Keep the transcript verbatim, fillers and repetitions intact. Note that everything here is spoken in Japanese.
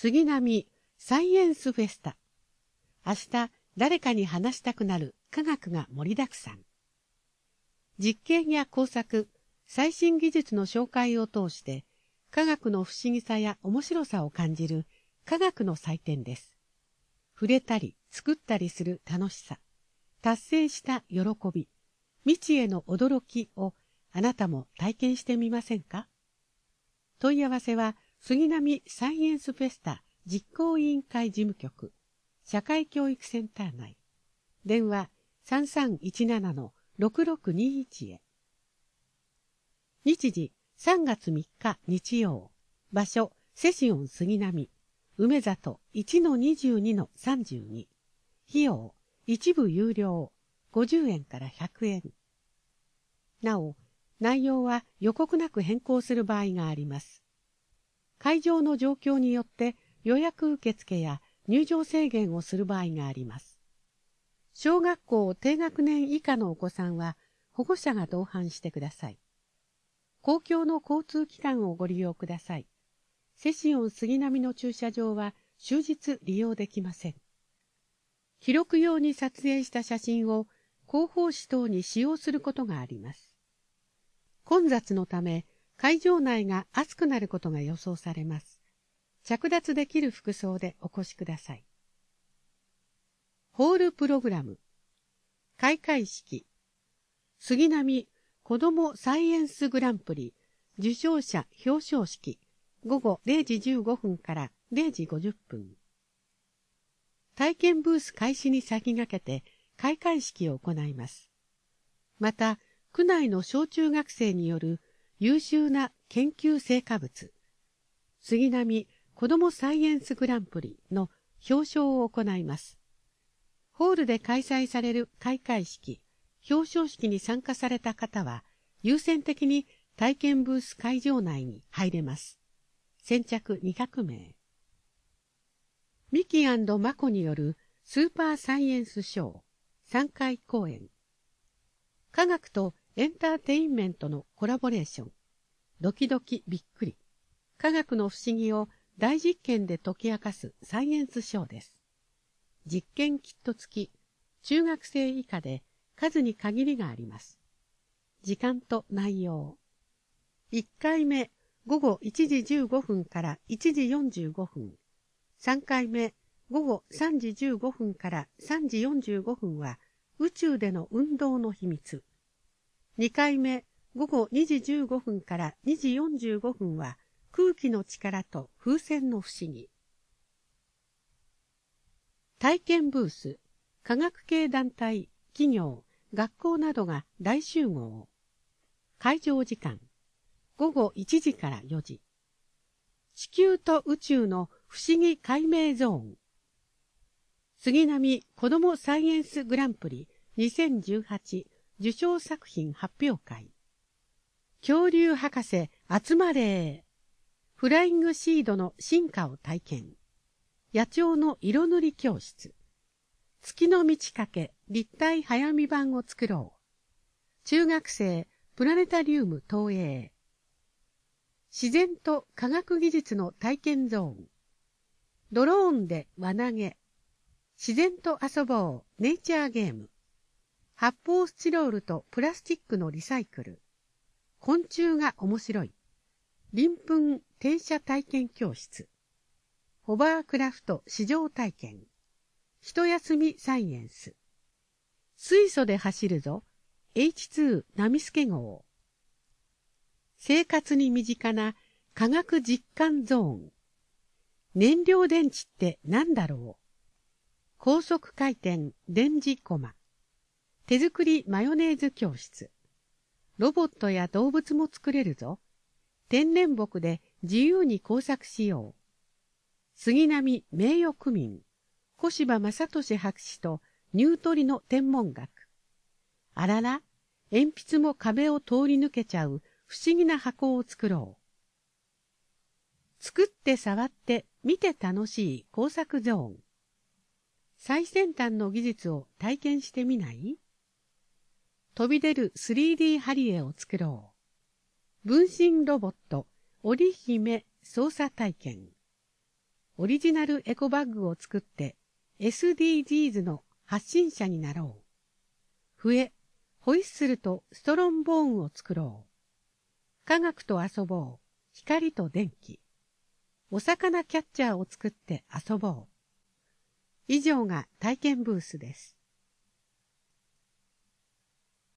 杉並サイエンスフェスタ。明日誰かに話したくなる科学が盛りだくさん。実験や工作、最新技術の紹介を通して科学の不思議さや面白さを感じる科学の祭典です。触れたり作ったりする楽しさ、達成した喜び、未知への驚きをあなたも体験してみませんか？問い合わせは杉並サイエンスフェスタ実行委員会事務局社会教育センター内。電話 さんさんいちななのろくろくにいち へ。日時さんがつみっか日曜。場所セシオン杉並梅里 いちのにじゅうにのさんじゅうに。費用一部有料ごじゅうえんからひゃくえん。なお内容は予告なく変更する場合があります。会場の状況によって予約受付や入場制限をする場合があります。小学校低学年以下のお子さんは保護者が同伴してください。公共の交通機関をご利用ください。セシオン杉並の駐車場は終日利用できません。記録用に撮影した写真を広報誌等に使用することがあります。混雑のため会場内が暑くなることが予想されます。着脱できる服装でお越しください。ホールプログラム。開会式。杉並子どもサイエンスグランプリ受賞者表彰式。ごごれいじじゅうごふんかられいじごじゅっぷん。体験ブース開始に先駆けて開会式を行います。また、区内の小中学生による優秀な研究成果物、杉並子どもサイエンスグランプリの表彰を行います。ホールで開催される開会式、表彰式に参加された方は、優先的に体験ブース会場内に入れます。先着にひゃくめい。ミキ&マコによるスーパーサイエンスショーさんかい公演。科学とエンターテインメントのコラボレーション。ドキドキびっくり。科学の不思議を大実験で解き明かすサイエンスショーです。実験キット付き、中学生以下で数に限りがあります。時間と内容。いっかいめ、ごごいちじじゅうごふんからいちじよんじゅうごふん。さんかいめ、ごごさんじじゅうごふんからさんじよんじゅうごふんは宇宙での運動の秘密。にかいめ、ごごにじじゅうごふんからにじよんじゅうごふんは空気の力と風船の不思議。体験ブース、科学系団体、企業、学校などが大集合。会場時間、ごごいちじからよじ。地球と宇宙の不思議解明ゾーン。杉並子どもサイエンスグランプリにせんじゅうはち受賞作品発表会。恐竜博士集まれ。フライングシードの進化を体験。野鳥の色塗り教室。月の満ち欠け立体早見版を作ろう。中学生プラネタリウム投影。自然と科学技術の体験ゾーン。ドローンで輪投げ。自然と遊ぼうネイチャーゲーム。発泡スチロールとプラスチックのリサイクル。昆虫が面白い。鱗粉停車体験教室。ホバークラフト試乗体験。一休みサイエンス。水素で走るぞ。エイチツー ナミスケ号。生活に身近な科学実感ゾーン。燃料電池って何だろう。高速回転電磁コマ。手作りマヨネーズ教室。ロボットや動物も作れるぞ。天然木で自由に工作しよう。杉並名誉区民、小柴正俊博士とニュートリノ天文学。あらら、鉛筆も壁を通り抜けちゃう不思議な箱を作ろう。作って触って見て楽しい工作ゾーン。最先端の技術を体験してみない？飛び出る スリーディー 貼り絵を作ろう。分身ロボット、織姫操作体験。 オリジナルエコバッグを作って エスディージーズ の発信者になろう。笛、ホイッスルとストロンボーンを作ろう。科学と遊ぼう。光と電気。お魚キャッチャーを作って遊ぼう。以上が体験ブースです。